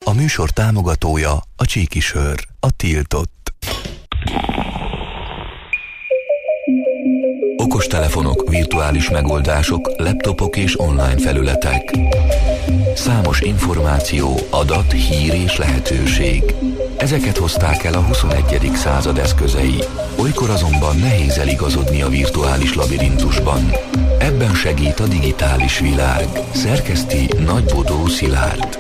A műsor támogatója a Csíkisör, a tiltott. Okostelefonok, virtuális megoldások, laptopok és online felületek. Számos információ, adat, hír és lehetőség. Ezeket hozták el a 21. század eszközei. Olykor azonban nehéz eligazodni a virtuális labirintusban. Ebben segít a digitális világ. Szerkeszti Nagybodó Szilárd.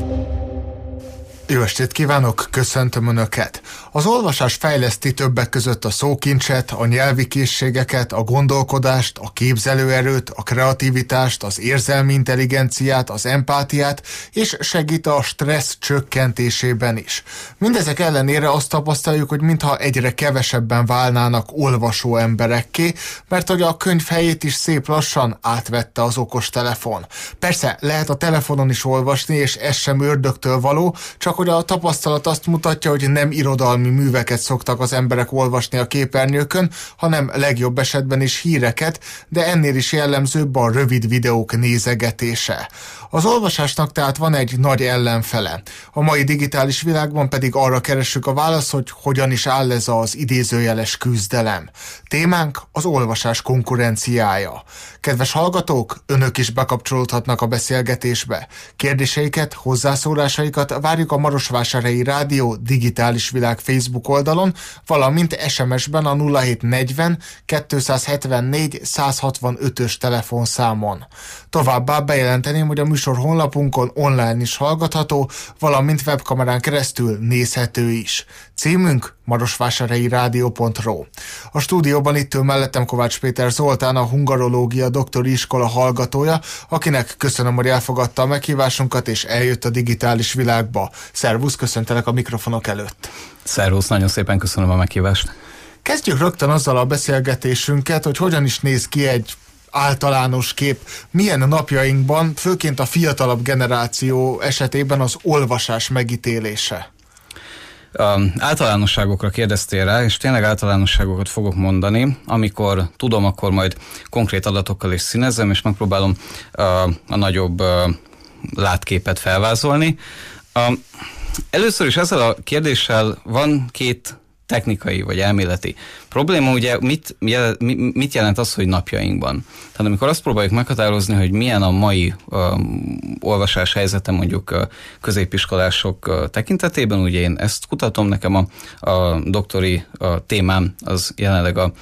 Jó estét kívánok, köszöntöm Önöket! Az olvasás fejleszti többek között a szókincset, a nyelvi készségeket, a gondolkodást, a képzelőerőt, a kreativitást, az érzelmi intelligenciát, az empátiát, és segít a stressz csökkentésében is. Mindezek ellenére azt tapasztaljuk, hogy mintha egyre kevesebben válnának olvasó emberekké, mert hogy a könyv helyét is szép lassan átvette az okostelefon. Persze lehet a telefonon is olvasni, és ez sem ördögtől való, csak hogy a tapasztalat azt mutatja, hogy nem irodalmi műveket szoktak az emberek olvasni a képernyőkön, hanem legjobb esetben is híreket, de ennél is jellemzőbb a rövid videók nézegetése. Az olvasásnak tehát van egy nagy ellenfele. A mai digitális világban pedig arra keressük a választ, hogy hogyan is áll ez az idézőjeles küzdelem. Témánk az olvasás konkurenciája. Kedves hallgatók, Önök is bekapcsolódhatnak a beszélgetésbe. Kérdéseiket, hozzászólásaikat várjuk a Marosvásárhelyi Rádió Digitális Világ Facebook oldalon, valamint SMS-ben a 0740 274 165-ös telefonszámon. Továbbá bejelenteném, hogy a műsor honlapunkon online is hallgatható, valamint webkamerán keresztül nézhető is. Címünk marosvásárhelyirádió.ru. A stúdióban itt ül mellettem Kovács Péter Zoltán, a hungarológia doktori iskola hallgatója, akinek köszönöm, hogy elfogadta a meghívásunkat és eljött a digitális világba. Szervusz, köszöntelek a mikrofonok előtt. Szervusz, nagyon szépen köszönöm a meghívást. Kezdjük rögtön azzal a beszélgetésünket, hogy hogyan is néz ki egy általános kép, milyen napjainkban, főként a fiatalabb generáció esetében az olvasás megítélése. Általánosságokra kérdeztél rá, és tényleg általánosságokat fogok mondani. Amikor tudom, akkor majd konkrét adatokkal is színezem, és megpróbálom a nagyobb látképet felvázolni. Először is ezzel a kérdéssel van két technikai vagy elméleti probléma. Ugye mit jelent az, hogy napjainkban? Tehát amikor azt próbáljuk meghatározni, hogy milyen a mai olvasás helyzete mondjuk középiskolások tekintetében, ugye én ezt kutatom, nekem a doktori témám az jelenleg a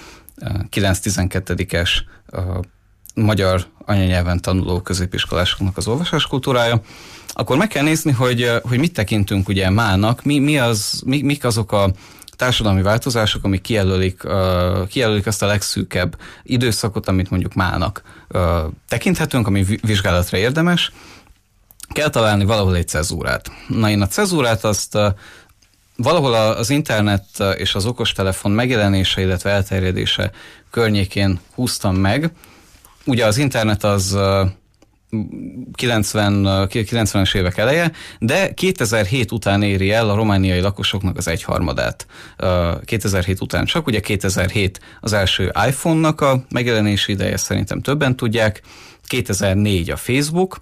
9-12-es magyar anyanyelven tanuló középiskolásoknak az olvasáskultúrája, akkor meg kell nézni, hogy mit tekintünk ugye mának, mik azok a társadalmi változások, amik kijelölik azt a legszűkebb időszakot, amit mondjuk mának tekinthetünk, ami vizsgálatra érdemes. Kell találni valahol egy cezúrát. Na, én a cezúrát azt valahol az internet és az okostelefon megjelenése, illetve elterjedése környékén húztam meg. Ugye az internet az 90-es évek eleje, de 2007 után éri el a romániai lakosoknak az 1/3. 2007 után csak, ugye 2007 az első iPhone-nak a megjelenési ideje, szerintem többen tudják, 2004 a Facebook,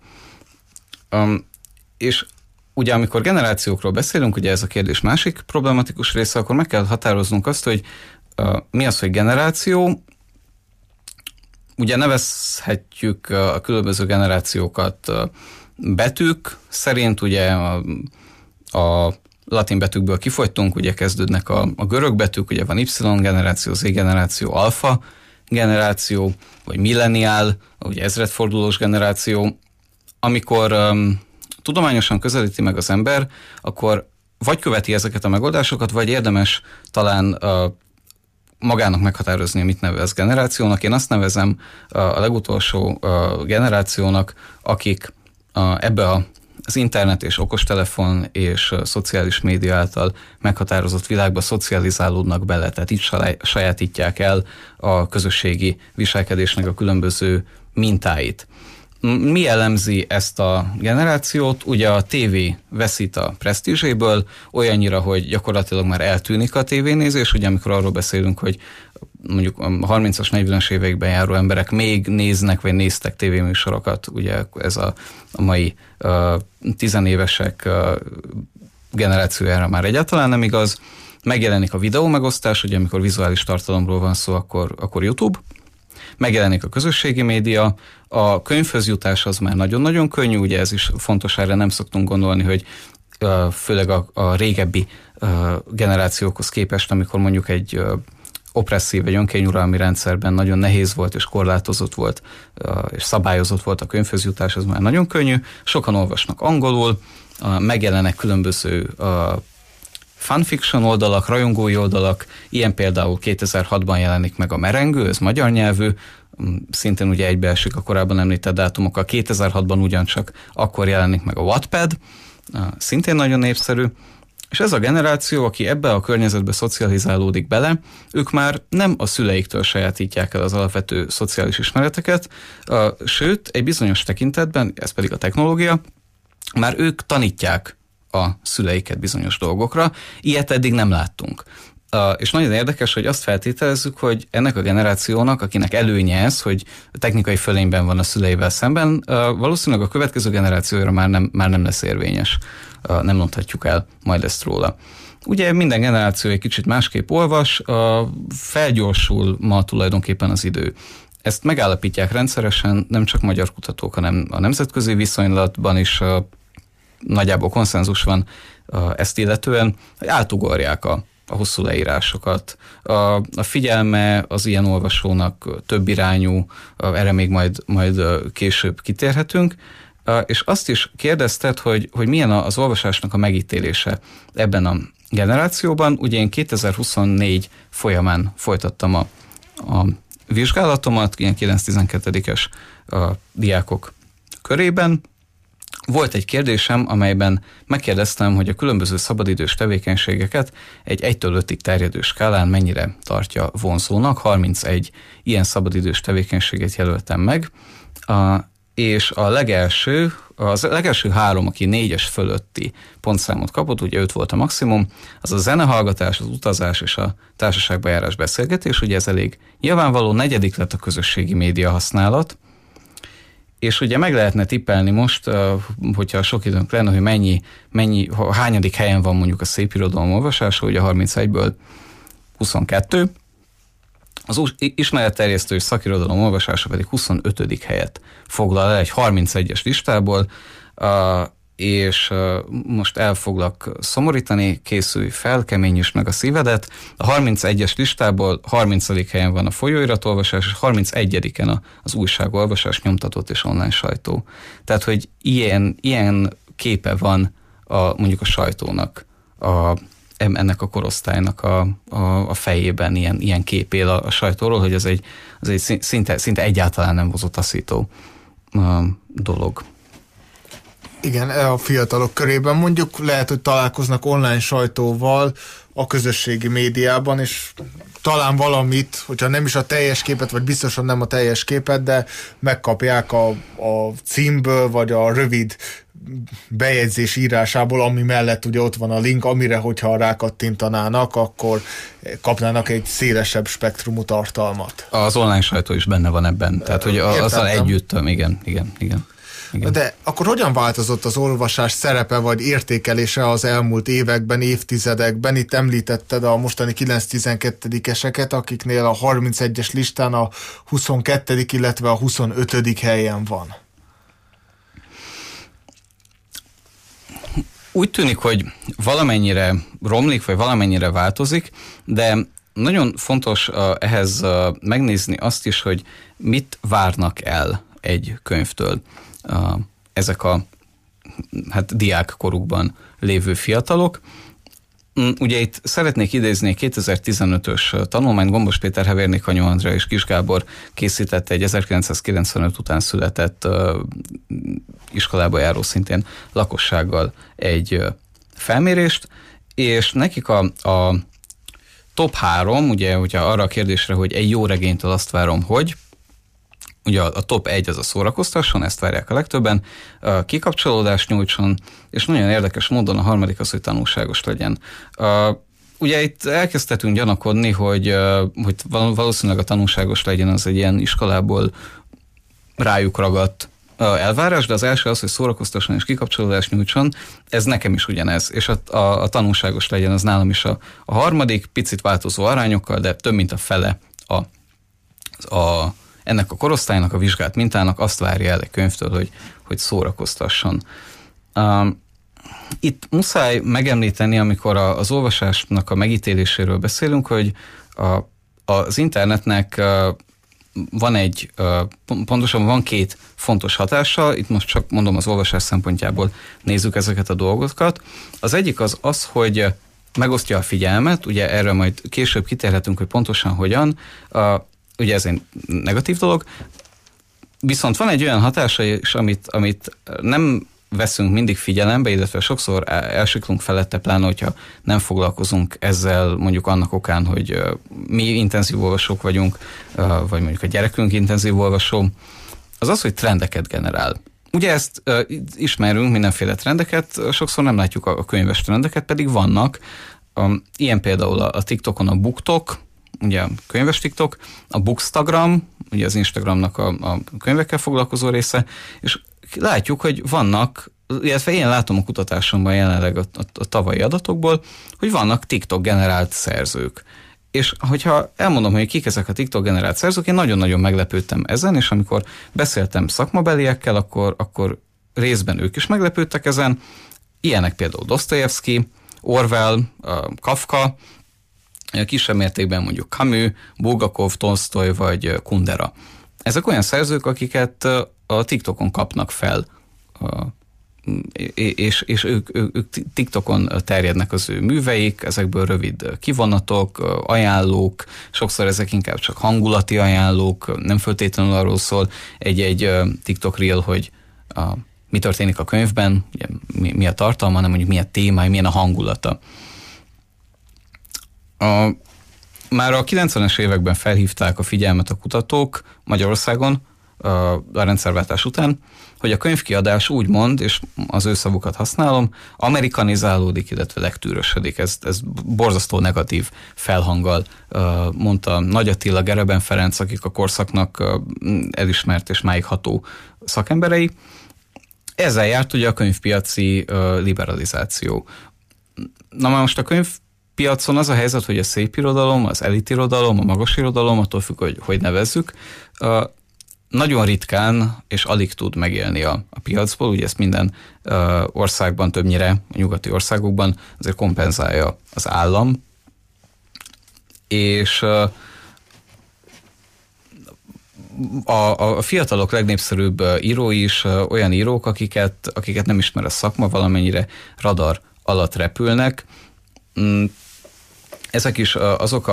és ugye amikor generációkról beszélünk, ugye ez a kérdés másik problematikus része, akkor meg kell határoznunk azt, hogy mi az, hogy generáció. Ugye nevezhetjük a különböző generációkat betűk szerint, ugye a latin betűkből kifogytunk, ugye kezdődnek a görög betűk, ugye van Y generáció, Z generáció, alfa generáció, vagy milleniál, ugye ezredfordulós generáció. Amikor tudományosan közelíti meg az ember, akkor vagy követi ezeket a megoldásokat, vagy érdemes talán magának meghatározni, mit nevez generációnak. Én azt nevezem a legutolsó generációnak, akik ebbe az internet és okostelefon és szociális média által meghatározott világba szocializálódnak bele, tehát így sajátítják el a közösségi viselkedésnek a különböző mintáit. Mi jellemzi ezt a generációt? Ugye a tévé veszít a presztízséből olyannyira, hogy gyakorlatilag már eltűnik a tévénézés, ugye amikor arról beszélünk, hogy mondjuk a 30-as, 40-as években járó emberek még néznek, vagy néztek tévéműsorokat, ugye ez a mai tizenévesek generációjára már egyáltalán nem igaz. Megjelenik a videó megosztás, ugye amikor vizuális tartalomról van szó, akkor YouTube. Megjelenik a közösségi média, a könyvhöz jutás az már nagyon-nagyon könnyű, ugye ez is fontos, erre nem szoktunk gondolni, hogy főleg a régebbi generációkhoz képest, amikor mondjuk egy opresszív vagy önkényuralmi rendszerben nagyon nehéz volt és korlátozott volt és szabályozott volt a könyvhöz jutás, ez már nagyon könnyű. Sokan olvasnak angolul, megjelennek különböző fanfiction oldalak, rajongói oldalak, ilyen például 2006-ban jelenik meg a Merengő, ez magyar nyelvű, szintén ugye egybeesik a korábban említett dátumokkal, 2006-ban ugyancsak akkor jelenik meg a Wattpad, szintén nagyon népszerű, és ez a generáció, aki ebbe a környezetbe szocializálódik bele, ők már nem a szüleiktől sajátítják el az alapvető szociális ismereteket, sőt, egy bizonyos tekintetben, ez pedig a technológia, már ők tanítják a szüleiket bizonyos dolgokra, ilyet eddig nem láttunk. És nagyon érdekes, hogy azt feltételezzük, hogy ennek a generációnak, akinek előnye ez, hogy technikai fölényben van a szüleivel szemben, valószínűleg a következő generációra már nem lesz érvényes. Nem mondhatjuk el majd ezt róla. Ugye minden generáció egy kicsit másképp olvas, felgyorsul ma tulajdonképpen az idő. Ezt megállapítják rendszeresen, nem csak magyar kutatók, hanem a nemzetközi viszonylatban is nagyjából konszenzus van ezt illetően, hogy átugorják a hosszú leírásokat. A figyelme az ilyen olvasónak több irányú, erre még majd később kitérhetünk, és azt is kérdezted, hogy milyen az olvasásnak a megítélése ebben a generációban. Ugye én 2024 folyamán folytattam a vizsgálatomat, ilyen 9-12-es diákok körében. Volt egy kérdésem, amelyben megkérdeztem, hogy a különböző szabadidős tevékenységeket egy 1-től 5-ig terjedő skálán mennyire tartja vonzónak. 31 ilyen szabadidős tevékenységet jelöltem meg, és a legelső 3, aki 4-es fölötti pontszámot kapott, ugye 5 volt a maximum, az a zenehallgatás, az utazás és a társaságba járás beszélgetés, ugye ez elég nyilvánvaló. 4. lett a közösségi média használat, és ugye meg lehetne tippelni most, hogyha sok időnk lenne, hogy hányadik helyen van mondjuk a szépirodalom olvasása, ugye 31-ből 22, az ismeretterjesztő és szakirodalom olvasása pedig 25. helyet foglal el egy 31-es listából, és most el foglak szomorítani, készülj fel, keményítsd meg a szívedet. A 31-es listából 30. helyen van a folyóiratolvasás, és 31-en az újságolvasás, nyomtatott és online sajtó. Tehát, hogy ilyen képe van mondjuk a sajtónak, ennek a korosztálynak a fejében ilyen kép él a sajtóról, hogy ez egy szinte egyáltalán nem vozótaszító dolog. Igen, a fiatalok körében mondjuk lehet, hogy találkoznak online sajtóval a közösségi médiában, és talán valamit, hogyha nem is a teljes képet, vagy biztosan nem a teljes képet, de megkapják a címből, vagy a rövid bejegyzés írásából, ami mellett ugye ott van a link, amire, hogyha rákattintanának, akkor kapnának egy szélesebb spektrumú tartalmat. Az online sajtó is benne van ebben, tehát hogy azzal együtt, igen. De akkor hogyan változott az olvasás szerepe vagy értékelése az elmúlt években, évtizedekben? Itt említetted a mostani 9-12-eseket, akiknél a 31-es listán a 22., illetve a 25. helyen van. Úgy tűnik, hogy valamennyire romlik, vagy valamennyire változik, de nagyon fontos ehhez megnézni azt is, hogy mit várnak el egy könyvtől ezek a diákkorukban lévő fiatalok. Ugye itt szeretnék idézni egy 2015-ös tanulmányt, Gombos Péter, Hevér Kanyó Andrea és Kis Gábor készítette egy 1995 után született iskolába járó szintén lakossággal egy felmérést, és nekik a top 3, ugye, hogyha arra a kérdésre, hogy egy jó regénytől azt várom, hogy ugye a top 1 az a szórakoztasson, ezt várják a legtöbben, kikapcsolódást nyújtson, és nagyon érdekes módon a harmadik az, hogy tanulságos legyen. Ugye itt elkezdhetünk gyanakodni, hogy valószínűleg a tanulságos legyen az egy ilyen iskolából rájuk ragadt elvárás, de az első az, hogy szórakoztasson és kikapcsolódást nyújtson, ez nekem is ugyanez, és a tanulságos legyen az nálam is a harmadik, picit változó arányokkal, de több mint a fele ennek a korosztálynak, a vizsgált mintának azt várja el egy könyvtől, hogy szórakoztasson. Itt muszáj megemlíteni, amikor az olvasásnak a megítéléséről beszélünk, hogy az internetnek van két fontos hatása, itt most csak mondom az olvasás szempontjából nézzük ezeket a dolgokat. Az egyik az, hogy megosztja a figyelmet, ugye erről majd később kitérhetünk, hogy pontosan hogyan, ugye ez egy negatív dolog, viszont van egy olyan hatása is, amit nem veszünk mindig figyelembe, illetve sokszor elsiklunk felette, pláne, hogyha nem foglalkozunk ezzel mondjuk annak okán, hogy mi intenzív olvasók vagyunk, vagy mondjuk a gyerekünk intenzív olvasó, az, hogy trendeket generál. Ugye ezt ismerünk, mindenféle trendeket, sokszor nem látjuk a könyves trendeket, pedig vannak. Ilyen például a TikTokon a BookTok, ugye a könyves TikTok, a Bookstagram, ugye az Instagramnak a könyvekkel foglalkozó része, és látjuk, hogy vannak, illetve én látom a kutatásomban jelenleg a tavalyi adatokból, hogy vannak TikTok generált szerzők. És hogyha elmondom, hogy kik ezek a TikTok generált szerzők, én nagyon-nagyon meglepődtem ezen, és amikor beszéltem szakmabeliekkel, akkor részben ők is meglepődtek ezen. Ilyenek például Dostoyevsky, Orwell, Kafka, kisebb mértékben mondjuk Camus, Bulgakov, Tolstoy vagy Kundera. Ezek olyan szerzők, akiket a TikTokon kapnak fel, és ők TikTokon terjednek az ő műveik, ezekből rövid kivonatok, ajánlók, sokszor ezek inkább csak hangulati ajánlók, nem feltétlenül arról szól egy TikTok reel, hogy mi történik a könyvben, ugye, mi a tartalma, hanem mondjuk mi a témája, milyen a hangulata. Már a 90-es években felhívták a figyelmet a kutatók Magyarországon, a rendszerváltás után, hogy a könyvkiadás úgymond, és az ő szavukat használom, amerikanizálódik, illetve legtűrösödik. Ez borzasztó negatív felhanggal mondta Nagy Attila, Gereben Ferenc, akik a korszaknak elismert és máig ható szakemberei. Ezzel járt ugye a könyvpiaci liberalizáció. Na már most a könyvpiacon az a helyzet, hogy a szép irodalom, az elitirodalom, a magas irodalom, attól függ, hogy nevezzük, nagyon ritkán és alig tud megélni a piacból, ugye ezt minden országban, többnyire a nyugati országokban azért kompenzálja az állam, és a fiatalok legnépszerűbb írói is olyan írók, akiket nem ismer a szakma, valamennyire radar alatt repülnek. Ezek is azok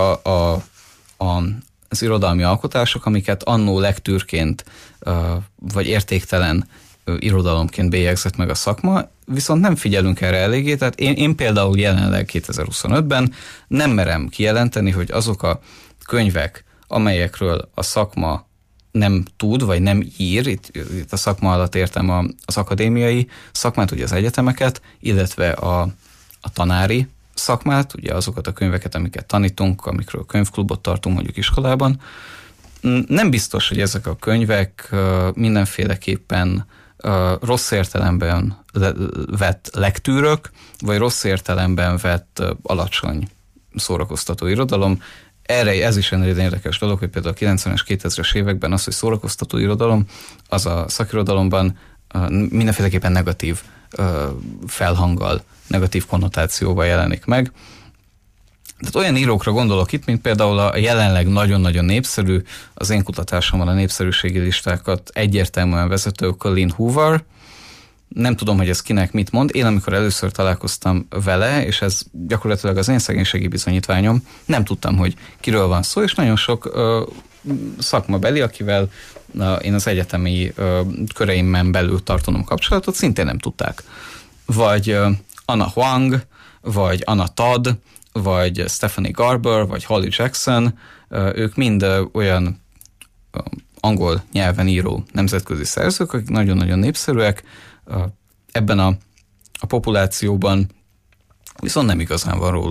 az irodalmi alkotások, amiket annó lektűrként vagy értéktelen irodalomként bélyegzett meg a szakma, viszont nem figyelünk erre eléggé, tehát én például jelenleg 2025-ben nem merem kijelenteni, hogy azok a könyvek, amelyekről a szakma nem tud, vagy nem ír, itt a szakma alatt értem az akadémiai szakmát, ugye az egyetemeket, illetve a tanári szakmát, ugye azokat a könyveket, amiket tanítunk, amikről könyvklubot tartunk mondjuk iskolában. Nem biztos, hogy ezek a könyvek mindenféleképpen rossz értelemben vett lektűrök, vagy rossz értelemben vett alacsony szórakoztató irodalom. Erre ez is egy érdekes dolog, hogy például a 90-es, 2000-es években az, hogy szórakoztató irodalom, az a szakirodalomban mindenféleképpen negatív felhanggal, negatív konnotációval jelenik meg. Tehát olyan írókra gondolok itt, mint például a jelenleg nagyon-nagyon népszerű, az én kutatásomban a népszerűségi listákat egyértelműen vezető Colleen Hoover. Nem tudom, hogy ez kinek mit mond. Én amikor először találkoztam vele, és ez gyakorlatilag az én szegénységi bizonyítványom, nem tudtam, hogy kiről van szó, és nagyon sok szakmabeli, akivel én az egyetemi köreimben belül tartanom kapcsolatot, szintén nem tudták. Vagy Anna Huang, vagy Anna Todd, vagy Stephanie Garber, vagy Holly Jackson, ők mind olyan angol nyelven író nemzetközi szerzők, akik nagyon-nagyon népszerűek. Ebben a populációban viszont nem igazán van róluk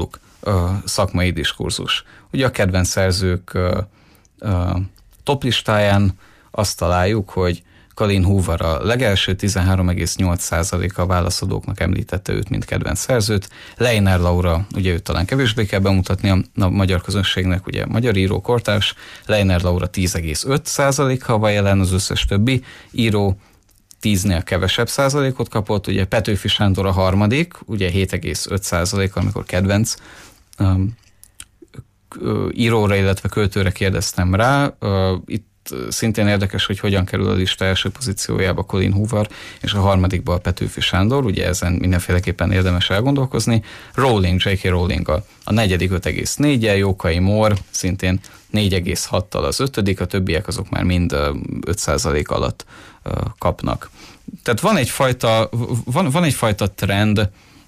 szakmai diskurzus. Ugye a kedvenc szerzők toplistáján azt találjuk, hogy Colleen Hoover a legelső 13,8%-a válaszadóknak említette őt, mint kedvenc szerzőt. Leiner Laura, ugye őt talán kevésbé kell bemutatni a magyar közönségnek, ugye magyar író, kortárs. Leiner Laura 10,5%-a van jelen, az összes többi író 10-nél kevesebb százalékot kapott, ugye Petőfi Sándor a harmadik, ugye 7,5%, amikor kedvenc íróra, illetve költőre kérdeztem rá. Itt szintén érdekes, hogy hogyan kerül a lista első pozíciójába Colleen Hoover, és a harmadikba a Petőfi Sándor, ugye ezen mindenféleképpen érdemes elgondolkozni. J.K. Rowling a negyedik 5,4-jel, Jókai Mór szintén 4,6-tal az ötödik, a többiek azok már mind 5% alatt kapnak. Tehát van egyfajta trend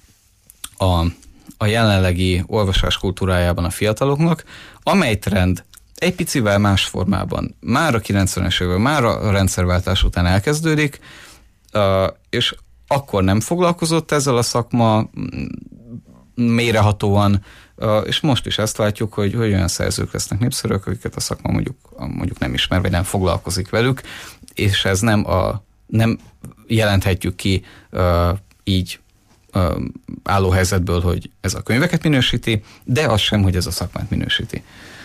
a jelenlegi olvasás kultúrájában a fiataloknak, amely trend egy picivel más formában már a 90-es években, már a rendszerváltás után elkezdődik, és akkor nem foglalkozott ezzel a szakma mélyrehatóan, és most is ezt látjuk, hogy olyan szerzők lesznek népszerűek, akiket a szakma mondjuk nem ismer, vagy nem foglalkozik velük, és ez nem jelenthetjük ki így álló helyzetből, hogy ez a könyveket minősíti, de az sem, hogy ez a szakmát minősíti.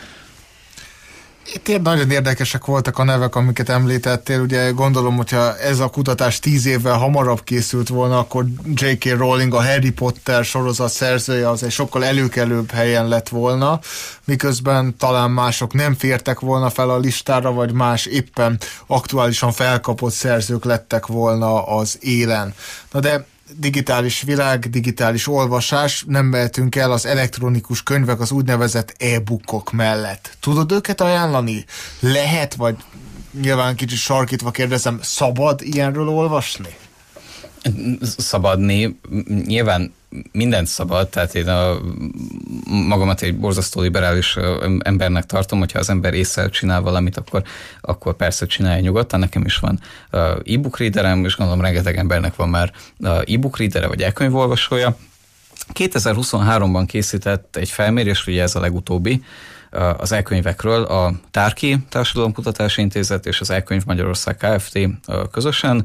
Itt nagyon érdekesek voltak a nevek, amiket említettél. Ugye gondolom, hogyha ez a kutatás 10 évvel hamarabb készült volna, akkor J.K. Rowling, a Harry Potter sorozat szerzője, az egy sokkal előkelőbb helyen lett volna, miközben talán mások nem fértek volna fel a listára, vagy más éppen aktuálisan felkapott szerzők lettek volna az élen. Na de digitális világ, digitális olvasás, nem mehetünk el az elektronikus könyvek, az úgynevezett e-bookok mellett. Tudod őket ajánlani? Lehet, vagy nyilván kicsit sarkítva kérdezem, szabad ilyenről olvasni? Szabadni, nyilván mindent szabad, tehát én magamat egy borzasztó liberális embernek tartom, hogyha az ember észre csinál valamit, akkor persze csinálja nyugodtan. Nekem is van e-book readerem, és gondolom rengeteg embernek van már e-book readere, vagy e-könyvolvasója. 2023-ban készített egy felmérést, ugye ez a legutóbbi, az e-könyvekről a Tárki Társadalomkutatási Intézet és az e-könyv Magyarország Kft. Közösen.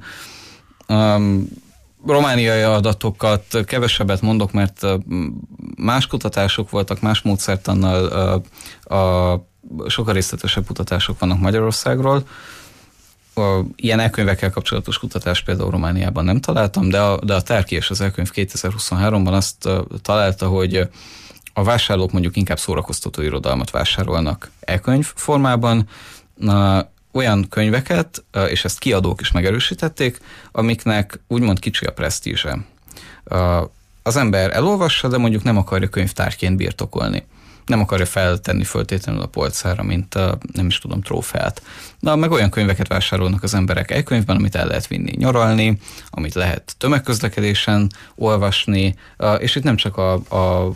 Romániai adatokat kevesebbet mondok, mert más kutatások voltak, más módszertannal, sokkal részletesebb kutatások vannak Magyarországról. Ilyen e-könyvekkel kapcsolatos kutatást például Romániában nem találtam, de a Tárki és az e-könyv 2023-ban azt találta, hogy a vásárlók mondjuk inkább szórakoztató irodalmat vásárolnak e-könyv formában, olyan könyveket, és ezt kiadók is megerősítették, amiknek úgymond kicsi a presztízse. Az ember elolvassa, de mondjuk nem akarja könyvtárként birtokolni. Nem akarja feltenni föltétlenül a polcára, mint nem is tudom, trófeát. Meg olyan könyveket vásárolnak az emberek e-könyvben, amit el lehet vinni nyaralni, amit lehet tömegközlekedésen olvasni, és itt nem csak a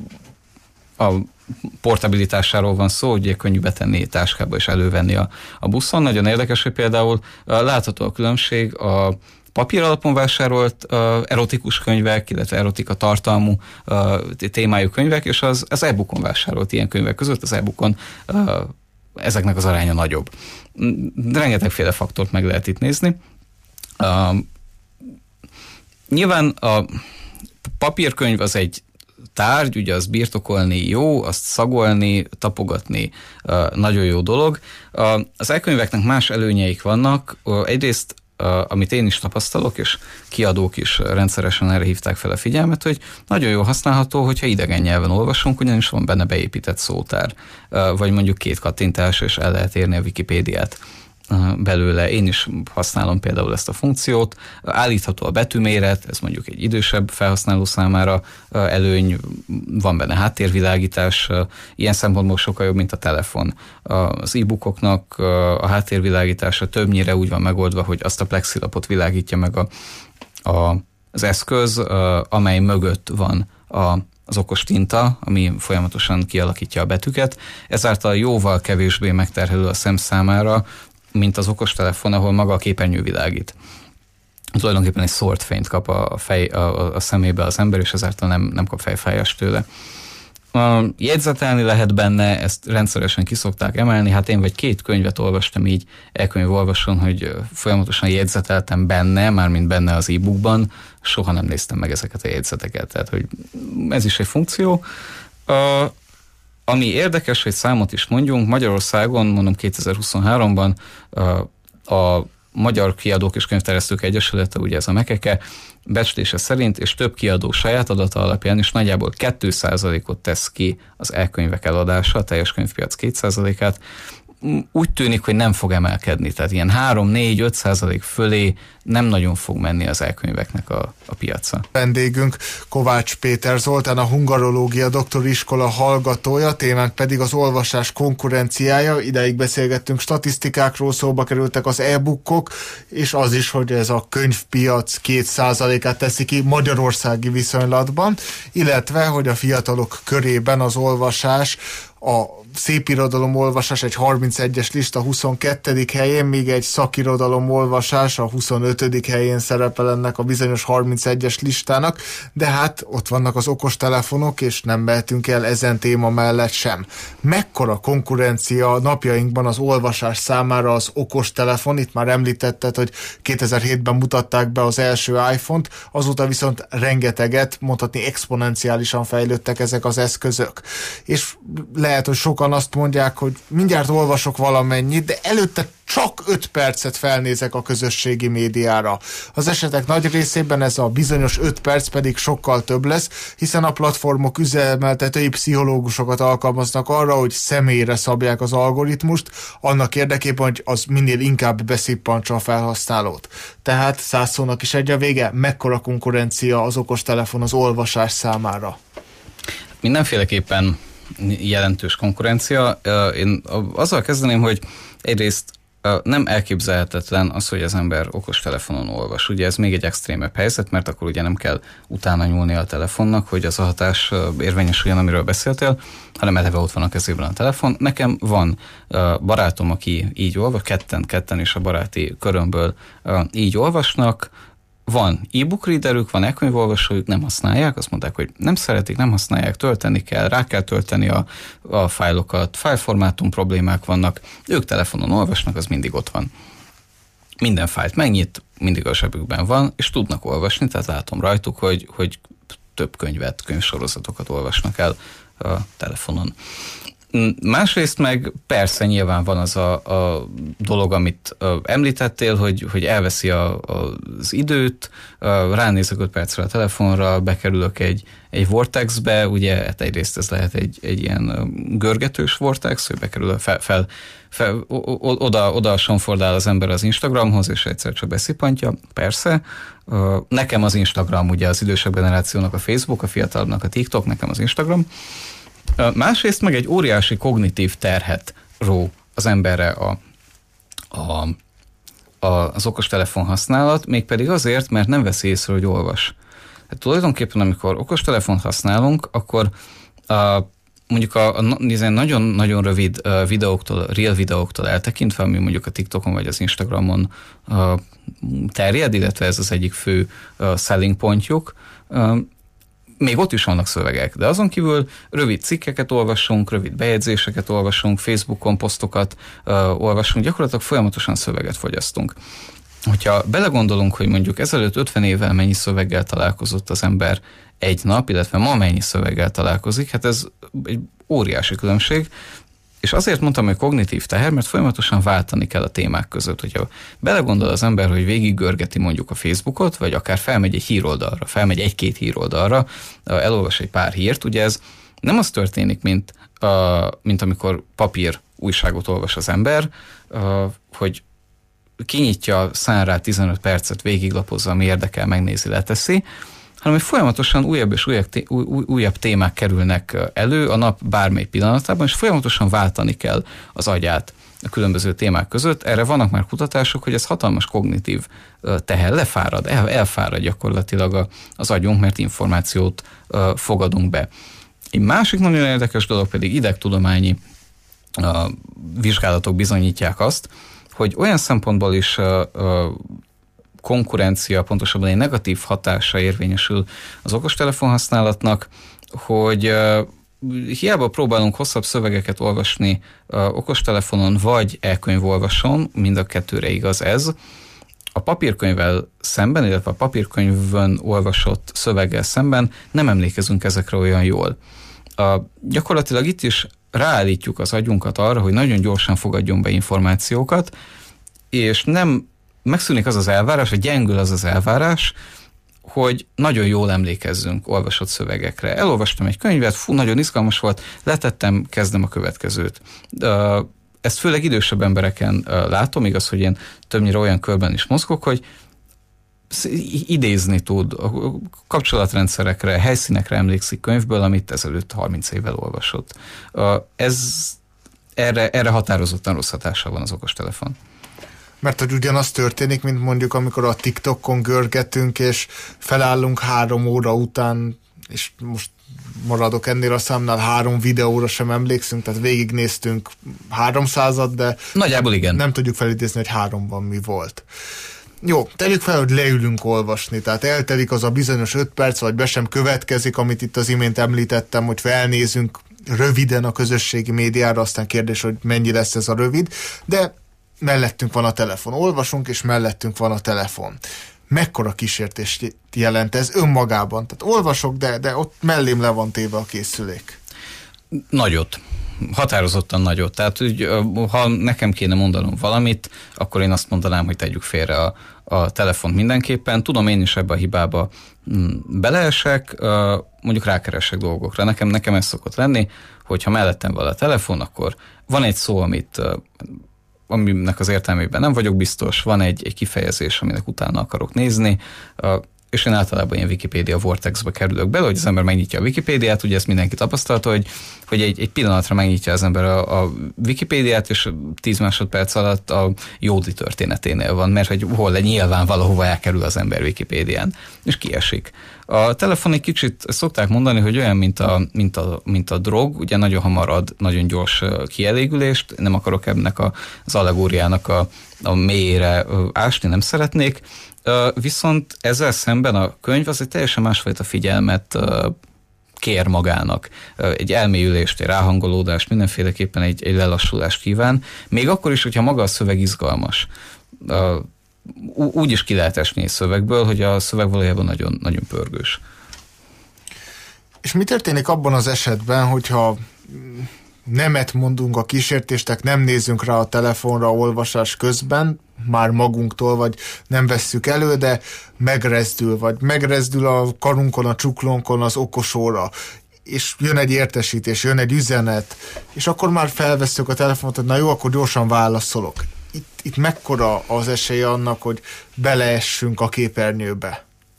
portabilitásáról van szó, hogy könnyű betenni táskába és elővenni a buszon. Nagyon érdekes, hogy például látható a különbség a papír alapon vásárolt erotikus könyvek, illetve erotika tartalmú témájú könyvek, és az e-bookon vásárolt ilyen könyvek között, az e-bookon ezeknek az aránya nagyobb. Rengetegféle faktort meg lehet itt nézni. Nyilván a papírkönyv az egy tárgy, ugye azt birtokolni jó, azt szagolni, tapogatni nagyon jó dolog. Az e-könyveknek más előnyeik vannak. Egyrészt, amit én is tapasztalok, és kiadók is rendszeresen erre hívták fel a figyelmet, hogy nagyon jól használható, hogyha idegen nyelven olvasunk, ugyanis van benne beépített szótár, vagy mondjuk 2 kattintás, és el lehet érni a Wikipédiát belőle. Én is használom például ezt a funkciót. Állítható a betűméret, ez mondjuk egy idősebb felhasználó számára előny, van benne háttérvilágítás, ilyen szempontból sokkal jobb, mint a telefon. Az e-bookoknak a háttérvilágítása többnyire úgy van megoldva, hogy azt a plexilapot világítja meg az eszköz, amely mögött van az okos tinta, ami folyamatosan kialakítja a betűket. Ezáltal jóval kevésbé megterhelő a szem számára, mint az okostelefon, ahol maga a képernyő világít. Tulajdonképpen egy szórt fényt kap a szemébe az ember, és ezáltal nem kap fejfájást tőle. Jegyzetelni lehet benne, ezt rendszeresen kiszokták emelni, hát én vagy 2 könyvet olvastam így e-könyvolvasón, hogy folyamatosan jegyzeteltem benne, mármint benne az e-bookban, soha nem néztem meg ezeket a jegyzeteket, tehát hogy ez is egy funkció. Ami érdekes, hogy számot is mondjunk, Magyarországon, mondom 2023-ban a Magyar Kiadók és Könyvterjesztők Egyesülete, ugye ez a MEKEKE, becslése szerint, és több kiadó saját adata alapján is nagyjából 2%-ot tesz ki az e-könyvek eladása, a teljes könyvpiac 2%-át. Úgy tűnik, hogy nem fog emelkedni, tehát ilyen 3-4-5% fölé nem nagyon fog menni az e-könyveknek a piaca. Vendégünk Kovács Péter Zoltán, a hungarológia doktoriskola hallgatója, témánk pedig az olvasás konkurenciája. Ideig beszélgettünk statisztikákról, szóba kerültek az e-bookok, és az is, hogy ez a könyvpiac 2%-át teszi ki magyarországi viszonylatban, illetve, hogy a fiatalok körében az olvasás, a szépirodalom olvasás egy 31-es lista 22. helyén, míg egy szakirodalom olvasás a 25. helyén szerepel ennek a bizonyos 31-es listának, de hát ott vannak az okostelefonok, és nem mehetünk el ezen téma mellett sem. Mekkora konkurencia napjainkban az olvasás számára az okostelefon? Itt már említetted, hogy 2007-ben mutatták be az első iPhone-t, azóta viszont rengeteget, mondhatni exponenciálisan fejlődtek ezek az eszközök. És lehet, hogy sokan azt mondják, hogy mindjárt olvasok valamennyit, de előtte csak 5 percet felnézek a közösségi médiára. Az esetek nagy részében ez a bizonyos 5 perc pedig sokkal több lesz, hiszen a platformok üzemeltetői pszichológusokat alkalmaznak arra, hogy személyre szabják az algoritmust, annak érdekében, hogy az minél inkább beszippantsa a felhasználót. Tehát 100 szónak is egy a vége, mekkora konkurencia az okostelefon az olvasás számára? Mindenféleképpen jelentős konkurencia. Én azzal kezdeném, hogy egyrészt nem elképzelhetetlen az, hogy az ember okostelefonon olvas. Ugye ez még egy extrémebb helyzet, mert akkor ugye nem kell utána nyúlni a telefonnak, hogy az a hatás érvényesüljön, amiről beszéltél, hanem eleve ott van a kezében a telefon. Nekem van barátom, aki így olvas, ketten is a baráti körömből így olvasnak. Van e-book readerük, van e-könyvolvasójuk, nem használják, azt mondták, hogy nem szeretik, nem használják, tölteni kell, rá kell tölteni a fájlokat, fájlformátum problémák vannak, ők telefonon olvasnak, az mindig ott van. Minden fájlt megnyit, mindig a zsebükben van, és tudnak olvasni, tehát látom rajtuk, hogy több könyvet, könyvsorozatokat olvasnak el a telefonon. Másrészt meg persze nyilván van az a dolog, amit említettél, hogy elveszi az időt, ránézek 5 percre a telefonra, bekerülök egy vortexbe, ugye hát egyrészt ez lehet egy ilyen görgetős vortex, hogy bekerül oda sonfordál az ember az Instagramhoz, és egyszer csak beszippantja, persze. Nekem az Instagram, ugye az idősebb generációnak a Facebook, a fiatalabbnak a TikTok, nekem az Instagram. Másrészt meg egy óriási kognitív terhet ró az emberre az okostelefon használat, mégpedig azért, mert nem veszi észre, hogy olvas. Hát tulajdonképpen, amikor okostelefont használunk, akkor mondjuk a nagyon-nagyon rövid videóktól, real videóktól eltekintve, ami mondjuk a TikTokon vagy az Instagramon terjed, illetve ez az egyik fő selling pontjuk, még ott is vannak szövegek, de azon kívül rövid cikkeket olvasunk, rövid bejegyzéseket olvasunk, Facebookon posztokat olvasunk, gyakorlatilag folyamatosan szöveget fogyasztunk. Hogyha belegondolunk, hogy mondjuk ezelőtt 50 évvel mennyi szöveggel találkozott az ember egy nap, illetve ma mennyi szöveggel találkozik, hát ez egy óriási különbség, és azért mondtam, hogy kognitív teher, mert folyamatosan váltani kell a témák között. Hogyha belegondol az ember, hogy végiggörgeti mondjuk a Facebookot, vagy akár felmegy egy híroldalra, felmegy 1-2 híroldalra, elolvas egy pár hírt, ugye ez nem az történik, mint amikor papír újságot olvas az ember, hogy kinyitja, szán rá 15 percet, végiglapozza, ami érdekel, megnézi, leteszi, hanem hogy folyamatosan újabb és újabb témák kerülnek elő a nap bármely pillanatában, és folyamatosan váltani kell az agyát a különböző témák között. Erre vannak már kutatások, hogy ez hatalmas kognitív teher, lefárad, elfárad gyakorlatilag az agyunk, mert információt fogadunk be. Egy másik nagyon érdekes dolog pedig idegtudományi vizsgálatok bizonyítják azt, hogy olyan szempontból is konkurencia, pontosabban egy negatív hatása érvényesül az okostelefon használatnak, hogy hiába próbálunk hosszabb szövegeket olvasni okostelefonon, vagy e-könyvolvasón, mind a kettőre igaz ez, a papírkönyvvel szemben, illetve a papírkönyvön olvasott szöveggel szemben nem emlékezünk ezekre olyan jól. Gyakorlatilag itt is ráállítjuk az agyunkat arra, hogy nagyon gyorsan fogadjon be információkat, és nem megszűnik az az elvárás, vagy gyengül az az elvárás, hogy nagyon jól emlékezzünk olvasott szövegekre. Elolvastam egy könyvet, nagyon izgalmas volt, letettem, kezdem a következőt. Ezt főleg idősebb embereken látom, igaz, hogy én többnyire olyan körben is mozgok, hogy idézni tud, a kapcsolatrendszerekre, helyszínekre emlékszik könyvből, amit ezelőtt 30 évvel olvasott. Erre határozottan rossz hatással van az okostelefon. Mert hogy ugyanaz történik, mint mondjuk, amikor a TikTokon görgetünk, és felállunk 3 óra után, és most maradok ennél a számnál, 3 videóra sem emlékszünk, tehát végignéztünk 300-at, de nagyjából igen. Nem tudjuk felidézni, hogy 3-ban mi volt. Jó, tegyük fel, hogy leülünk olvasni, tehát eltelik az a bizonyos 5 perc, vagy be sem következik, amit itt az imént említettem, hogy felnézünk röviden a közösségi médiára, aztán kérdés, hogy mennyi lesz ez a rövid, de mellettünk van a telefon. Olvasunk, és mellettünk van a telefon. Mekkora kísértést jelent ez önmagában? Tehát olvasok, de ott mellém le van téve a készülék. Nagyot. Határozottan nagyot. Tehát, ha nekem kéne mondanom valamit, akkor én azt mondanám, hogy tegyük félre a telefont mindenképpen. Tudom, én is ebbe a hibába beleesek, mondjuk rákeresek dolgokra. Nekem ez szokott lenni, hogyha mellettem van a telefon, akkor van egy szó, aminek az értelmében nem vagyok biztos, van egy kifejezés, aminek utána akarok nézni, és én általában ilyen Wikipédia vortexbe kerülök bele, hogy az ember megnyitja a Wikipédiát, ugye ezt mindenki tapasztalta, hogy egy pillanatra megnyitja az ember a Wikipédiát, és 10 másodperc alatt a Jódi történeténél van, mert hogy nyilván valahova elkerül az ember Wikipédián, és kiesik. A telefon egy kicsit szokták mondani, hogy olyan, mint a drog, ugye nagyon hamar ad nagyon gyors kielégülést, nem akarok ennek az allegóriának a mélyére ásni, nem szeretnék, viszont ezzel szemben a könyv az egy teljesen másfajta figyelmet kér magának. Egy elmélyülést, egy ráhangolódást, mindenféleképpen egy lelassulást kíván, még akkor is, hogyha maga a szöveg izgalmas. Úgy is ki lehet esni egy szövegből, hogy a szöveg valójában nagyon, nagyon pörgős. És mi történik abban az esetben, hogyha nemet mondunk a kísértéstek, nem nézzünk rá a telefonra olvasás közben, már magunktól, vagy nem vesszük elő, de megrezdül a karunkon, a csuklónkon az okosóra, és jön egy értesítés, jön egy üzenet, és akkor már felvesszük a telefont, hogy na jó, akkor gyorsan válaszolok. Itt mekkora az esélye annak, hogy beleessünk a képernyőbe?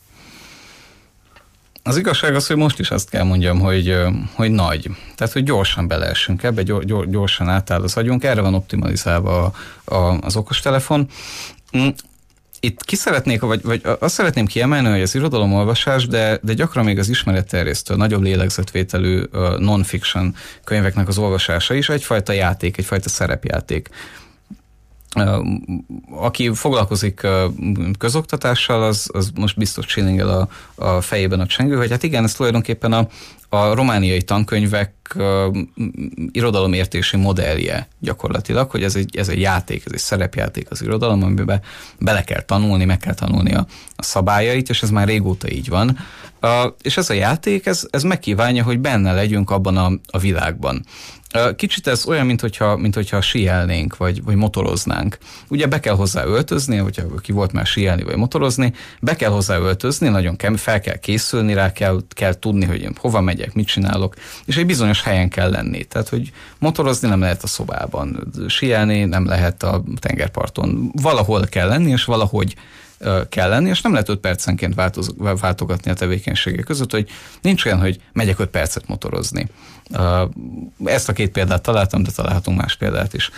Az igazság az, hogy most is azt kell mondjam, hogy nagy. Tehát, hogy gyorsan beleessünk ebbe, gyorsan átáll az agyunk. Erre van optimalizálva az okostelefon. Itt vagy azt szeretném kiemelni, hogy az irodalomolvasás, de gyakran még az ismeretterjesztő, nagyobb lélegzetvételű non-fiction könyveknek az olvasása is egyfajta játék, egyfajta szerepjáték. Aki foglalkozik közoktatással, az most biztos csilingel a fejében a csengő, hogy hát igen, ez tulajdonképpen a romániai tankönyvek irodalomértési modellje gyakorlatilag, hogy ez egy játék, ez egy szerepjáték az irodalom, amiben bele kell tanulni, meg kell tanulni a szabályait, és ez már régóta így van. És ez a játék, ez megkívánja, hogy benne legyünk abban a világban. Kicsit ez olyan, minthogyha síelnénk, vagy motoroznánk. Ugye be kell hozzá öltözni, hogyha ki volt már síelni, vagy motorozni, be kell hozzá öltözni, nagyon fel kell készülni rá, kell tudni, hogy én hova megyek, mit csinálok, és egy bizonyos helyen kell lenni. Tehát, hogy motorozni nem lehet a szobában, síelni nem lehet a tengerparton. Valahol kell lenni, és valahogy kell lenni, és nem lehet 5 percenként váltogatni a tevékenységek között, hogy nincs olyan, hogy megyek 5 percet motorozni. Ezt a 2 példát találtam, de találhatunk más példát is.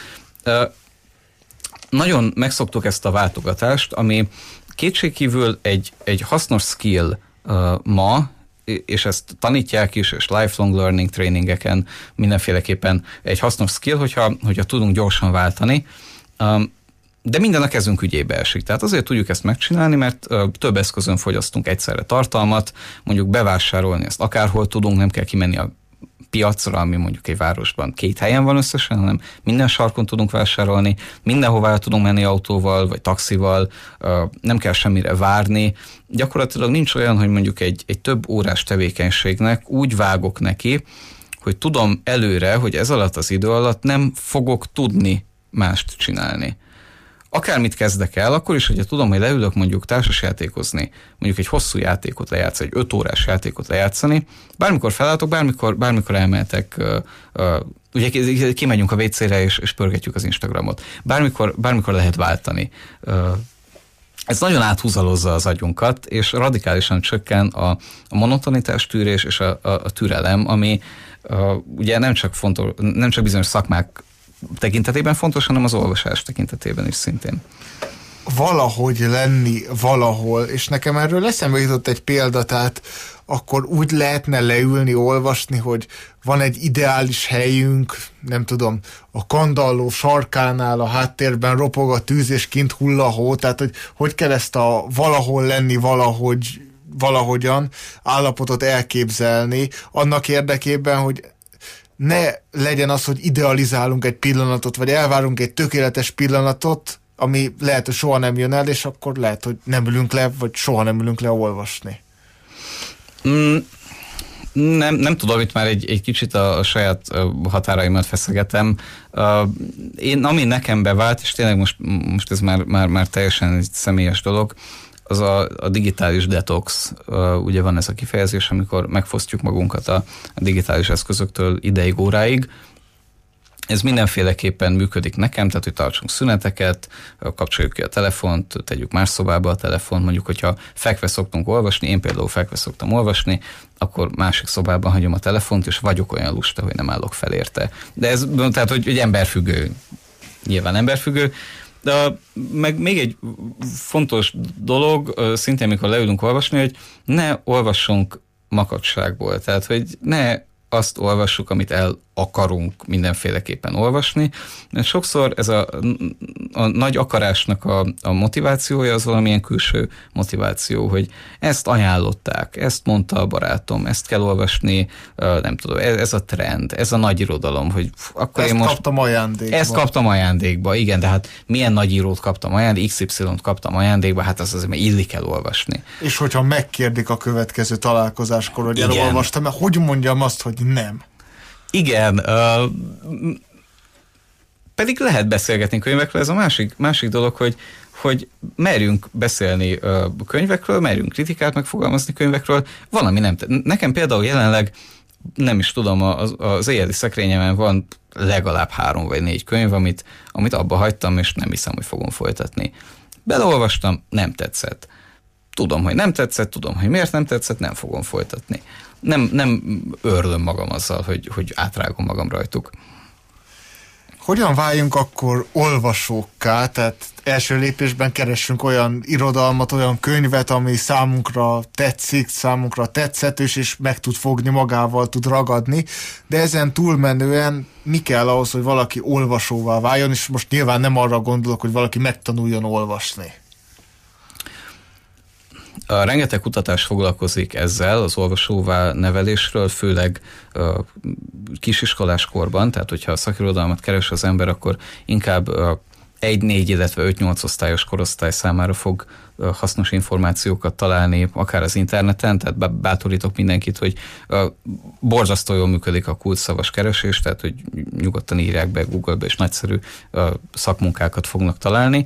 Nagyon megszoktuk ezt a váltogatást, ami kétségkívül egy hasznos skill ma, és ezt tanítják is, és lifelong learning tréningeken mindenféleképpen egy hasznos skill, hogyha tudunk gyorsan váltani, de minden a kezünk ügyébe esik. Tehát azért tudjuk ezt megcsinálni, mert több eszközön fogyasztunk egyszerre tartalmat, mondjuk bevásárolni ezt akárhol tudunk, nem kell kimenni a piacra, ami mondjuk egy városban 2 helyen van összesen, hanem minden sarkon tudunk vásárolni, mindenhová tudunk menni autóval, vagy taxival, nem kell semmire várni. Gyakorlatilag nincs olyan, hogy mondjuk egy több órás tevékenységnek úgy vágok neki, hogy tudom előre, hogy ez alatt az idő alatt nem fogok tudni mást csinálni. Akármit kezdek el, akkor is, hogyha tudom, hogy leülök mondjuk társasjátékozni, mondjuk egy hosszú játékot lejátszani, egy 5 órás játékot lejátszani, bármikor felálltok, bármikor elmehetek, ugye kimegyünk a WC-re és pörgetjük az Instagramot. Bármikor lehet váltani. Ez nagyon áthúzalozza az agyunkat, és radikálisan csökken a monotonitás tűrés és a türelem, ami ugye nem csak bizonyos szakmák tekintetében fontos, hanem az olvasás tekintetében is szintén. Valahogy lenni valahol, és nekem erről eszembe jutott egy példa, tehát akkor úgy lehetne leülni, olvasni, hogy van egy ideális helyünk, nem tudom, a Kandalló sarkánál a háttérben ropog a tűz, és kint hull a hó, tehát hogy kell ezt a valahol lenni, valahogyan állapotot elképzelni, annak érdekében, hogy ne legyen az, hogy idealizálunk egy pillanatot, vagy elvárunk egy tökéletes pillanatot, ami lehet, hogy soha nem jön el, és akkor lehet, hogy nem ülünk le, vagy soha nem ülünk le olvasni. Nem tudom, itt már egy kicsit a saját határaimat feszegetem. Én, ami nekem bevált, és tényleg most ez már teljesen egy személyes dolog, az a digitális detox. Ugye van ez a kifejezés, amikor megfosztjuk magunkat a digitális eszközöktől ideig, óráig. Ez mindenféleképpen működik nekem, tehát hogy tartsunk szüneteket, kapcsoljuk ki a telefont, tegyük más szobába a telefont, mondjuk, hogyha fekve szoktunk olvasni, én például fekve szoktam olvasni, akkor másik szobában hagyom a telefont, és vagyok olyan lusta, hogy nem állok fel érte. De ez, tehát, hogy emberfüggő, nyilván emberfüggő. De meg még egy fontos dolog, szintén amikor leülünk olvasni, hogy ne olvassunk makacságból, tehát hogy ne azt olvassuk, amit el akarunk mindenféleképpen olvasni, mert sokszor ez a nagy akarásnak a motivációja az valamilyen külső motiváció, hogy ezt ajánlották, ezt mondta a barátom, ezt kell olvasni, nem tudom, ez a trend, ez a nagy irodalom, hogy akkor ezt én most... kaptam ajándékba. Ezt kaptam ajándékba, igen, de hát milyen nagy írót kaptam ajándékba, XY-t kaptam ajándékba, hát az azért illik elolvasni. És hogyha megkérdik a következő találkozáskor, hogy elolvastam, mert hogy mondjam azt, hogy nem? Igen, pedig lehet beszélgetni könyvekről, ez a másik dolog, hogy merjünk beszélni könyvekről, merjünk kritikát megfogalmazni könyvekről, valami nem. Nekem például jelenleg, nem is tudom, az éjjeli szekrényemen van legalább 3 vagy 4 könyv, amit abba hagytam, és nem hiszem, hogy fogom folytatni. Beleolvastam, nem tetszett. Tudom, hogy nem tetszett, tudom, hogy miért nem tetszett, nem fogom folytatni. Nem őrlöm magam azzal, hogy átrágom magam rajtuk. Hogyan váljunk akkor olvasókká? Tehát első lépésben keressünk olyan irodalmat, olyan könyvet, ami számunkra tetszik, számunkra tetszetős, és meg tud fogni, magával tud ragadni, de ezen túlmenően mi kell ahhoz, hogy valaki olvasóvá váljon, és most nyilván nem arra gondolok, hogy valaki megtanuljon olvasni. Rengeteg kutatás foglalkozik ezzel, az olvasóvá nevelésről, főleg kisiskolás korban, tehát hogyha a szakirodalmat keres az ember, akkor inkább 1-4, illetve 5-8 osztályos korosztály számára fog hasznos információkat találni, akár az interneten, tehát bátorítok mindenkit, hogy borzasztó jól működik a kulcsszavas keresés, tehát hogy nyugodtan írják be Google-be, és nagyszerű szakmunkákat fognak találni.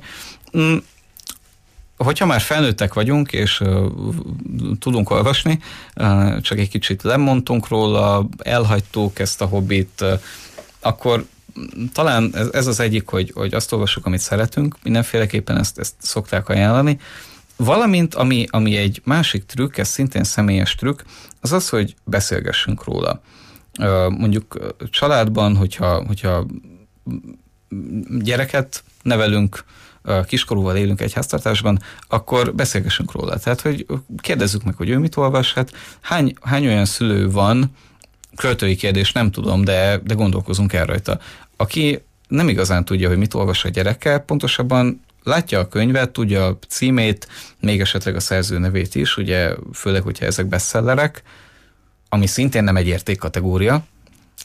Hogyha már felnőttek vagyunk, és tudunk olvasni, csak egy kicsit lemondtunk róla, elhagytuk ezt a hobbit, akkor talán ez az egyik, hogy azt olvassuk, amit szeretünk, mindenféleképpen ezt szokták ajánlani. Valamint, ami egy másik trükk, ez szintén személyes trükk, az az, hogy beszélgessünk róla. Mondjuk családban, hogyha gyereket nevelünk, kiskorúval élünk egy háztartásban, akkor beszélgessünk róla. Tehát, hogy kérdezzük meg, hogy ő mit olvas, hát hány olyan szülő van, költői kérdés, nem tudom, de gondolkozunk el rajta, aki nem igazán tudja, hogy mit olvas a gyereke, pontosabban látja a könyvet, tudja a címét, még esetleg a szerző nevét is, ugye főleg, hogyha ezek bestsellerek, ami szintén nem egy értékkategória,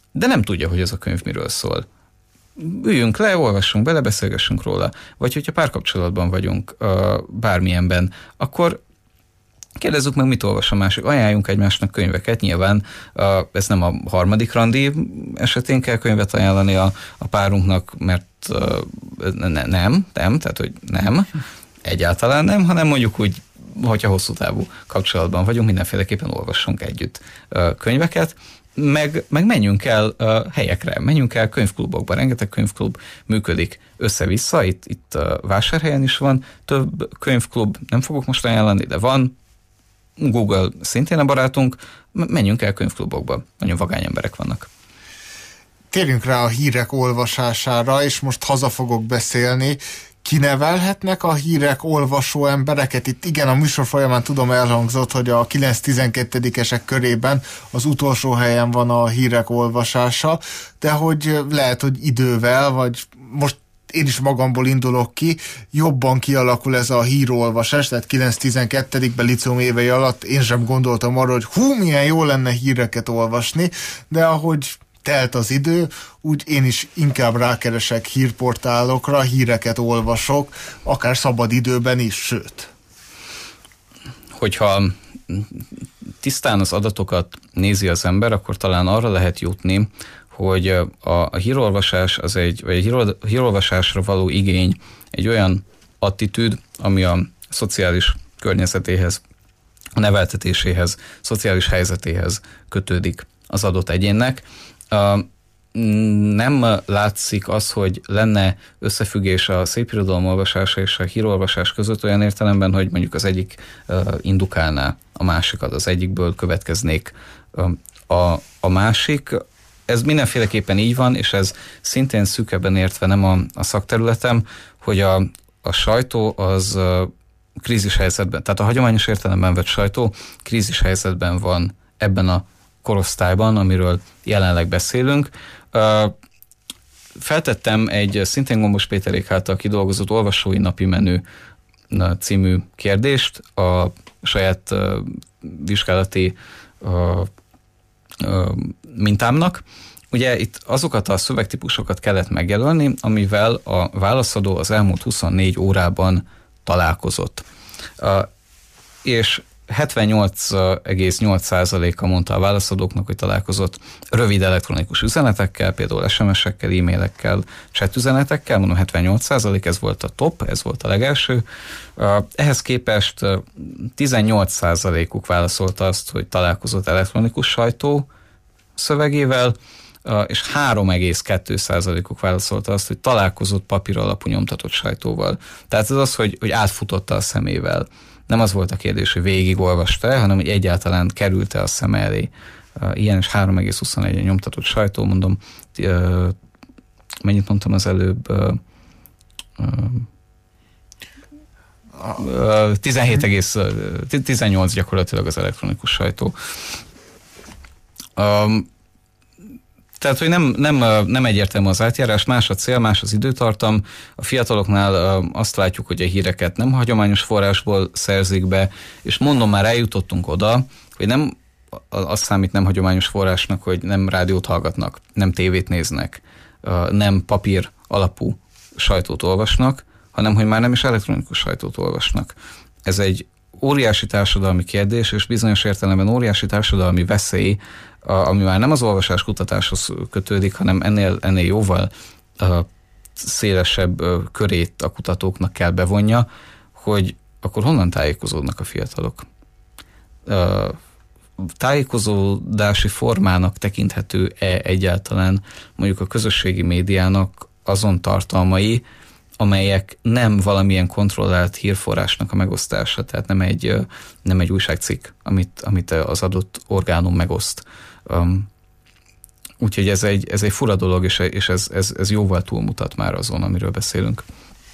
de nem tudja, hogy ez a könyv miről szól. Üljünk le, olvassunk bele, beszélgessünk róla. Vagy hogyha párkapcsolatban vagyunk bármilyenben, akkor kérdezzük meg, mit olvas a másik. Ajánljunk egymásnak könyveket. Nyilván ez nem a harmadik randi esetén kell könyvet ajánlani a párunknak, mert nem, tehát hogy nem, egyáltalán nem, hanem mondjuk úgy, hogyha hosszú távú kapcsolatban vagyunk, mindenféleképpen olvassunk együtt könyveket, meg menjünk el helyekre, menjünk el könyvklubokba, rengeteg könyvklub működik össze-vissza, itt Vásárhelyen is van több könyvklub, nem fogok most ajánlani, de van, Google szintén a barátunk, menjünk el könyvklubokba, nagyon vagány emberek vannak. Térjünk rá a hírek olvasására, és most haza fogok beszélni. Kinevelhetnek a hírek olvasó embereket? Itt igen, a műsor folyamán tudom elhangzott, hogy a 9-12-esek körében az utolsó helyen van a hírek olvasása, de hogy lehet, hogy idővel, vagy most én is magamból indulok ki, jobban kialakul ez a hírolvasás, tehát 9-12-ben licóm évei alatt én sem gondoltam arra, hogy milyen jó lenne híreket olvasni, de ahogy telt az idő, úgy én is inkább rákeresek hírportálokra, híreket olvasok, akár szabad időben is, sőt. Hogyha tisztán az adatokat nézi az ember, akkor talán arra lehet jutni, hogy a hírolvasás vagy a hírolvasásra való igény egy olyan attitűd, ami a szociális környezetéhez, a neveltetéséhez, szociális helyzetéhez kötődik az adott egyénnek. Nem látszik az, hogy lenne összefüggés a szépirodalom olvasása és a hírolvasás között olyan értelemben, hogy mondjuk az egyik indukálná a másikat, az egyikből következnék a másik. Ez mindenféleképpen így van, és ez szintén szűkebben értve nem a szakterületem, hogy a sajtó az krízis helyzetben, tehát a hagyományos értelemben vett sajtó krízis helyzetben van ebben a korosztályban, amiről jelenleg beszélünk. Feltettem egy szintén Gombos Péterék által kidolgozott olvasói napi menü című kérdést a saját vizsgálati mintámnak. Ugye itt azokat a szövegtípusokat kellett megjelölni, amivel a válaszadó az elmúlt 24 órában találkozott. És 78,8%-a mondta a válaszadóknak, hogy találkozott rövid elektronikus üzenetekkel, például SMS-ekkel, e-mailekkel, chat üzenetekkel, mondom 78%, ez volt a top, ez volt a legelső. Ehhez képest 18%-uk válaszolta azt, hogy találkozott elektronikus sajtó szövegével, és 3,2%-uk válaszolta azt, hogy találkozott papír alapú nyomtatott sajtóval. Tehát ez az, hogy átfutotta a szemével. Nem az volt a kérdés, hogy végigolvasta, hanem hogy egyáltalán került-e a szem elé. Ilyen is 3,21 a nyomtatott sajtó, mondom, mennyit mondtam az előbb? 17,18 gyakorlatilag az elektronikus sajtó. Tehát, hogy nem egyértelmű az átjárás, más a cél, más az időtartam. A fiataloknál azt látjuk, hogy a híreket nem hagyományos forrásból szerzik be, és mondom, már eljutottunk oda, hogy nem az számít nem hagyományos forrásnak, hogy nem rádiót hallgatnak, nem tévét néznek, nem papír alapú sajtót olvasnak, hanem hogy már nem is elektronikus sajtót olvasnak. Ez egy óriási társadalmi kérdés, és bizonyos értelemben óriási társadalmi veszély, ami már nem az olvasás kutatáshoz kötődik, hanem ennél jóval szélesebb körét a kutatóknak kell bevonja, hogy akkor honnan tájékozódnak a fiatalok. Tájékozódási formának tekinthető-e egyáltalán mondjuk a közösségi médiának azon tartalmai, amelyek nem valamilyen kontrollált hírforrásnak a megosztása, tehát nem egy újságcikk, amit az adott orgánum megoszt. Úgyhogy ez egy fura dolog, és ez jóval túlmutat már azon, amiről beszélünk.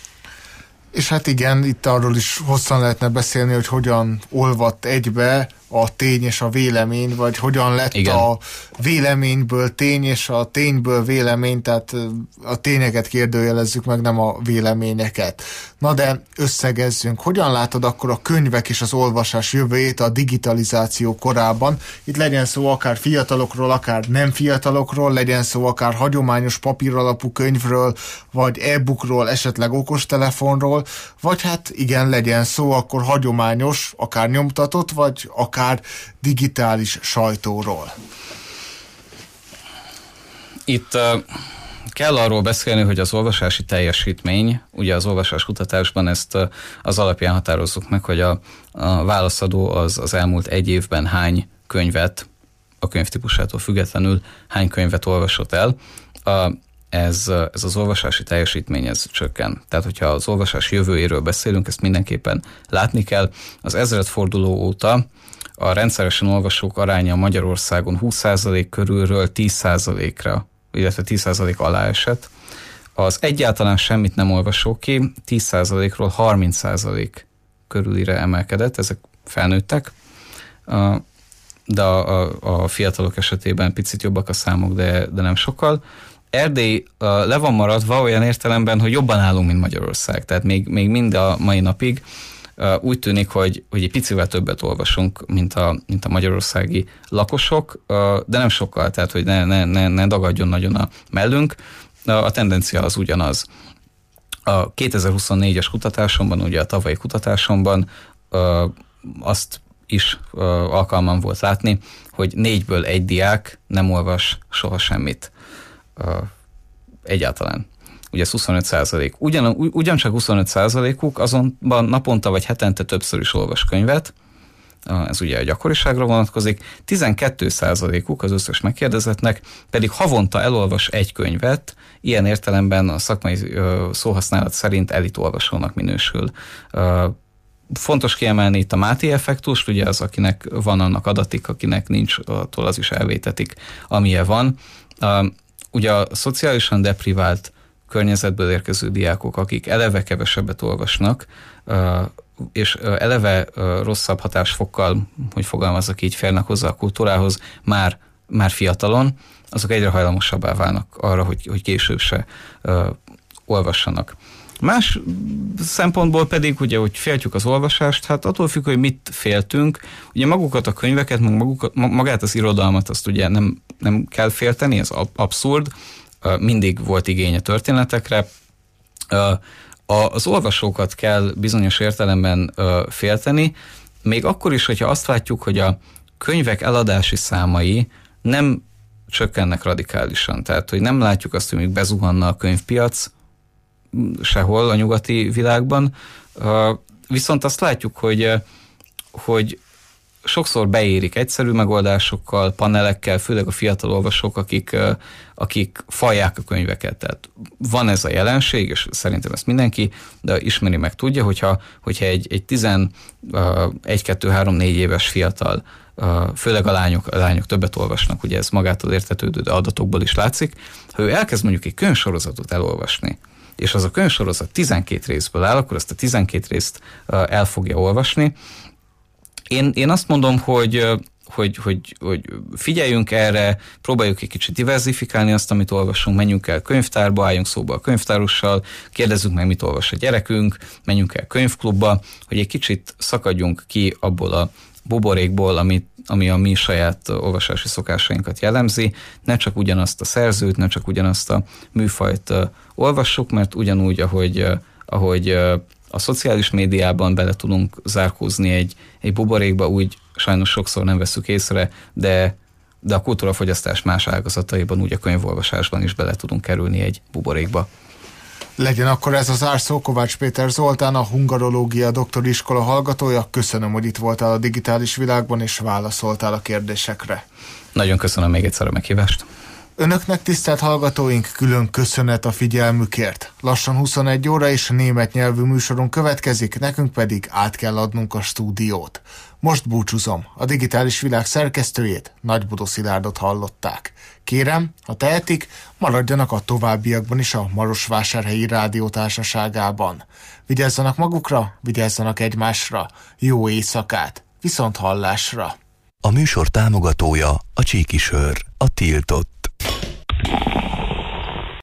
És hát igen, itt arról is hosszan lehetne beszélni, hogy hogyan olvadt egybe a tény és a vélemény, vagy hogyan lett igen. a véleményből tény és a tényből vélemény, tehát a tényeket kérdőjelezzük meg, nem a véleményeket. Na de összegezzünk. Hogyan látod akkor a könyvek és az olvasás jövőjét a digitalizáció korában? Itt legyen szó akár fiatalokról, akár nem fiatalokról, legyen szó akár hagyományos papíralapú könyvről, vagy e-bookról, esetleg okostelefonról, vagy hát igen, legyen szó akkor hagyományos, akár nyomtatott, vagy akár digitális sajtóról. Itt kell arról beszélni, hogy az olvasási teljesítmény, ugye az olvasás kutatásban ezt az alapján határozzuk meg, hogy a válaszadó az elmúlt egy évben hány könyvet, a könyvtípusától függetlenül hány könyvet olvasott el. Ez az olvasási teljesítmény, ez csökken. Tehát, hogyha az olvasás jövőjéről beszélünk, ezt mindenképpen látni kell. Az ezredforduló óta a rendszeresen olvasók aránya Magyarországon 20% körülről 10%-ra, illetve 10% alá esett. Az egyáltalán semmit nem olvasóké 10%-ról 30% körülire emelkedett, ezek felnőttek, de a fiatalok esetében picit jobbak a számok, de nem sokkal. Erdély le van maradva olyan értelemben, hogy jobban állunk, mint Magyarország. Tehát még mind a mai napig úgy tűnik, hogy egy picivel többet olvasunk, mint a magyarországi lakosok, de nem sokkal, tehát hogy ne dagadjon nagyon a mellünk. A tendencia az ugyanaz. A 2024-es kutatásomban, ugye a tavalyi kutatásomban azt is alkalmam volt látni, hogy 4-ből 1 diák nem olvas soha semmit. Egyáltalán. Ugye ez 25%. Ugyancsak 25%-uk azonban naponta vagy hetente többször is olvas könyvet, ez ugye a gyakoriságra vonatkozik, 12%-uk az összes megkérdezettnek pedig havonta elolvas egy könyvet, ilyen értelemben a szakmai szóhasználat szerint elitolvasónak minősül. Fontos kiemelni itt a Máté-effektust, ugye az, akinek van, annak adatik, akinek nincs, attól az is elvétetik, amilyen van. Ugye a szociálisan deprivált környezetből érkező diákok, akik eleve kevesebbet olvasnak, és eleve rosszabb hatásfokkal, hogy fogalmazzak így, férnek hozzá a kultúrához, már fiatalon, azok egyre hajlamosabbá válnak arra, hogy később se olvassanak. Más szempontból pedig, ugye, hogy féltjük az olvasást, hát attól függ, hogy mit féltünk. Ugye magukat a könyveket, magát az irodalmat, azt ugye nem kell félteni, ez abszurd, mindig volt igény a történetekre. Az olvasókat kell bizonyos értelemben félteni, még akkor is, hogyha azt látjuk, hogy a könyvek eladási számai nem csökkennek radikálisan. Tehát, hogy nem látjuk azt, hogy még bezuhanna a könyvpiac sehol a nyugati világban, viszont azt látjuk, hogy sokszor beérik egyszerű megoldásokkal, panelekkel, főleg a fiatal olvasók, akik falják a könyveket. Tehát van ez a jelenség, és szerintem ezt mindenki, de ismeri meg tudja, hogyha egy 11-2-3-4 éves fiatal, főleg a lányok többet olvasnak, ugye ez magától értetődő, de adatokból is látszik, ha ő elkezd mondjuk egy könyvsorozatot elolvasni, és az a könyvsorozat 12 részből áll, akkor azt a 12 részt el fogja olvasni. Én azt mondom, hogy figyeljünk erre, próbáljuk egy kicsit diversifikálni azt, amit olvasunk, menjünk el könyvtárba, álljunk szóba a könyvtárossal, kérdezzük meg, mit olvas a gyerekünk, menjünk el könyvklubba, hogy egy kicsit szakadjunk ki abból a buborékból, ami a mi saját olvasási szokásainkat jellemzi, ne csak ugyanazt a szerzőt, ne csak ugyanazt a műfajt olvassuk, mert ugyanúgy, ahogy a szociális médiában bele tudunk zárkózni egy buborékba, úgy sajnos sokszor nem veszük észre, de a kultúrafogyasztás más ágazataiban, úgy a könyvolvasásban is bele tudunk kerülni egy buborékba. Legyen akkor ez az zárszó. Kovács Péter Zoltán, a hungarológia doktoriskola hallgatója. Köszönöm, hogy itt voltál a digitális világban, és válaszoltál a kérdésekre. Nagyon köszönöm még egyszer a meghívást. Önöknek, tisztelt hallgatóink, külön köszönet a figyelmükért. Lassan 21 óra és német nyelvű műsorunk következik, nekünk pedig át kell adnunk a stúdiót. Most búcsúzom. A digitális világ szerkesztőjét, Nagybodó Szilárdot hallották. Kérem, ha tehetik, maradjanak a továbbiakban is a Marosvásárhelyi Rádió Társaságában. Vigyázzanak magukra, vigyázzanak egymásra. Jó éjszakát, viszont hallásra! A műsor támogatója a Csíki Sör, a tiltott.